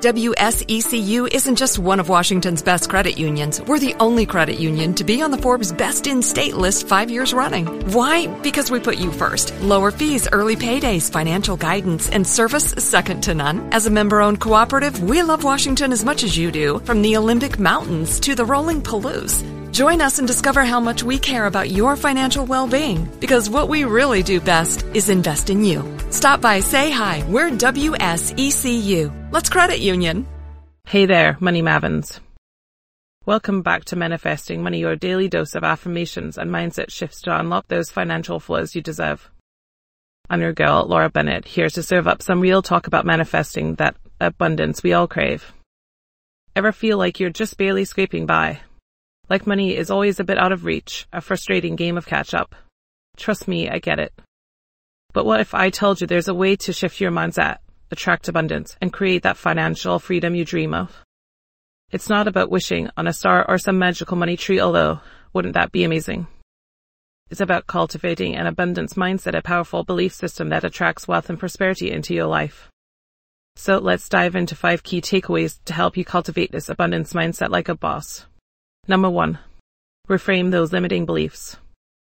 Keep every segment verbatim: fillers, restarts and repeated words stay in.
W S E C U isn't just one of Washington's best credit unions. We're the only credit union to be on the Forbes Best in State list five years running. Why? Because we put you first. Lower fees, early paydays, financial guidance, and service second to none. As a member-owned cooperative, we love Washington as much as you do, from the Olympic Mountains to the rolling Palouse. Join us and discover how much we care about your financial well-being, because what we really do best is invest in you. Stop by, say hi. We're W S E C U. Let's credit union. Hey there, Money Mavins. Welcome back to Manifesting Money, your daily dose of affirmations and mindset shifts to unlock those financial flows you deserve. I'm your girl, Laura Bennett, here to serve up some real talk about manifesting that abundance we all crave. Ever feel like you're just barely scraping by? Like money is always a bit out of reach, a frustrating game of catch-up. Trust me, I get it. But what if I told you there's a way to shift your mindset, attract abundance, and create that financial freedom you dream of? It's not about wishing on a star or some magical money tree, although wouldn't that be amazing? It's about cultivating an abundance mindset, a powerful belief system that attracts wealth and prosperity into your life. So let's dive into five key takeaways to help you cultivate this abundance mindset like a boss. Number one, reframe those limiting beliefs.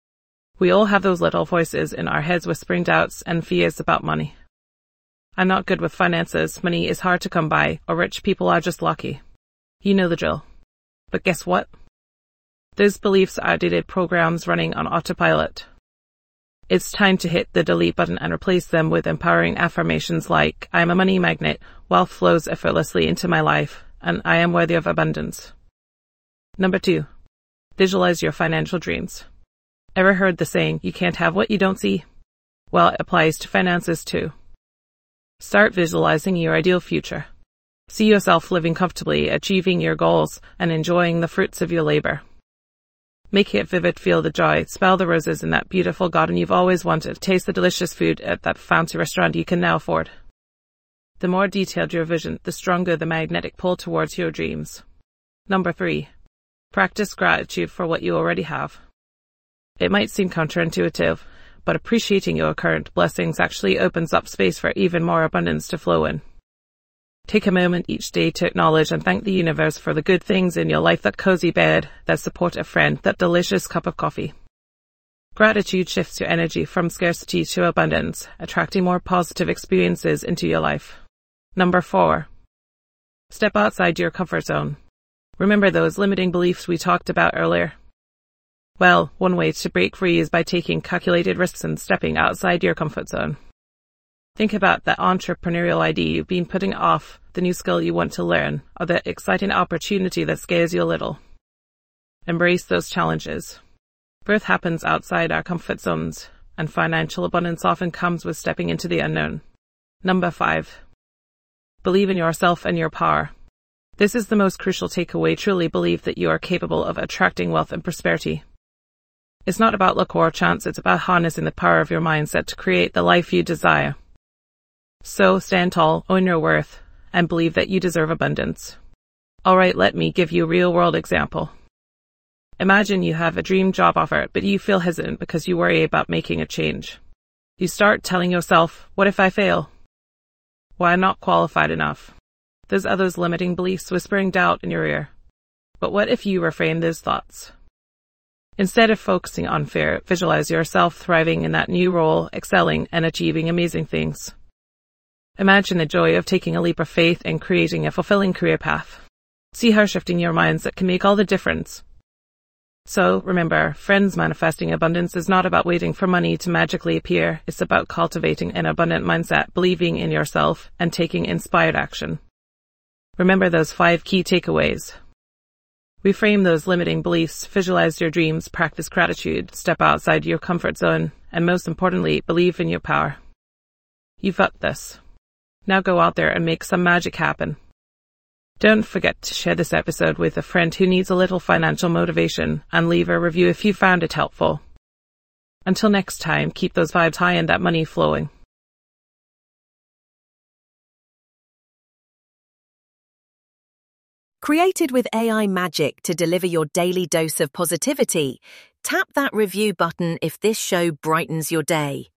We all have those little voices in our heads whispering doubts and fears about money. I'm not good with finances, money is hard to come by, or rich people are just lucky. You know the drill. But guess what? Those beliefs are outdated programs running on autopilot. It's time to hit the delete button and replace them with empowering affirmations like, I am a money magnet, wealth flows effortlessly into my life, and I am worthy of abundance. Number two, visualize your financial dreams. Ever heard the saying, you can't have what you don't see? Well, it applies to finances too. Start visualizing your ideal future. See yourself living comfortably, achieving your goals, and enjoying the fruits of your labor. Make it vivid, feel the joy, smell the roses in that beautiful garden you've always wanted, taste the delicious food at that fancy restaurant you can now afford. The more detailed your vision, the stronger the magnetic pull towards your dreams. Number three, practice gratitude for what you already have. It might seem counterintuitive, but appreciating your current blessings actually opens up space for even more abundance to flow in. Take a moment each day to acknowledge and thank the universe for the good things in your life, that cozy bed, that supportive friend, that delicious cup of coffee. Gratitude shifts your energy from scarcity to abundance, attracting more positive experiences into your life. Number four, step outside your comfort zone. Remember those limiting beliefs we talked about earlier? Well, one way to break free is by taking calculated risks and stepping outside your comfort zone. Think about that entrepreneurial idea you've been putting off, the new skill you want to learn, or the exciting opportunity that scares you a little. Embrace those challenges. Growth happens outside our comfort zones, and financial abundance often comes with stepping into the unknown. Number five, believe in yourself and your power. This is the most crucial takeaway. Truly believe that you are capable of attracting wealth and prosperity. It's not about luck or chance, it's about harnessing the power of your mindset to create the life you desire. So stand tall, own your worth, and believe that you deserve abundance. Alright, let me give you a real-world example. Imagine you have a dream job offer, but you feel hesitant because you worry about making a change. You start telling yourself, what if I fail? Why, I'm not qualified enough. There's others limiting beliefs whispering doubt in your ear. But what if you reframe those thoughts? Instead of focusing on fear, visualize yourself thriving in that new role, excelling and achieving amazing things. Imagine the joy of taking a leap of faith and creating a fulfilling career path. See how shifting your mindset can make all the difference. So, remember, friends, manifesting abundance is not about waiting for money to magically appear. It's about cultivating an abundant mindset, believing in yourself, and taking inspired action. Remember those five key takeaways. Reframe those limiting beliefs, visualize your dreams, practice gratitude, step outside your comfort zone, and most importantly, believe in your power. You've got this. Now go out there and make some magic happen. Don't forget to share this episode with a friend who needs a little financial motivation, and leave a review if you found it helpful. Until next time, keep those vibes high and that money flowing. Created with A I magic to deliver your daily dose of positivity, tap that review button if this show brightens your day.